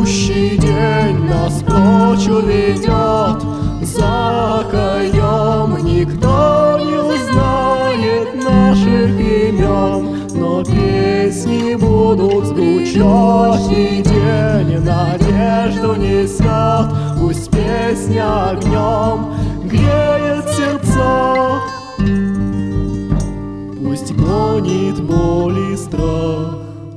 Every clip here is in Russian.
грядущий день нас прочь уведет. Закоем, никто не узнает наших имен, но песни будут звучать, и день надежду несет. Пусть песня огнем греет сердца, пусть гонит боль и страх.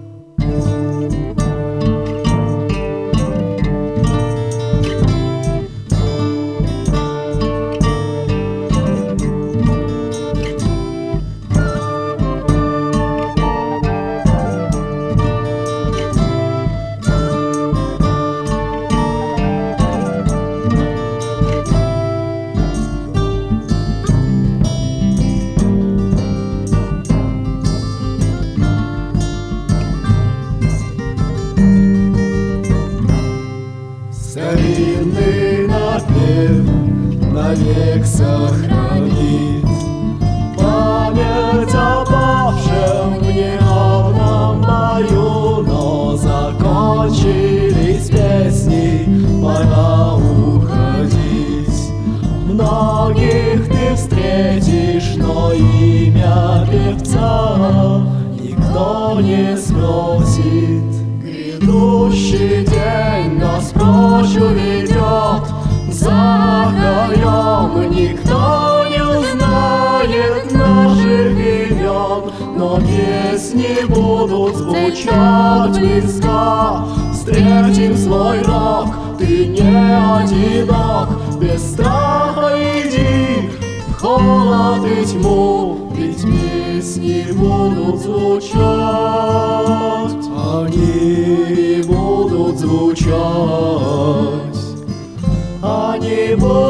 Старинный напев навек сохранит память о павшем в неравном бою. Но закончились песни, пора уходить. Многих ты встретишь, но имя певца никто не спросит. Грядущий день нас прочь уведет. Закоем, никто не узнает наших имен, но песни будут звучать близко. Встретим свой рок, ты не одинок. Без страха иди в холод и тьму, ведь песни будут звучать. Они будут звучать, они будут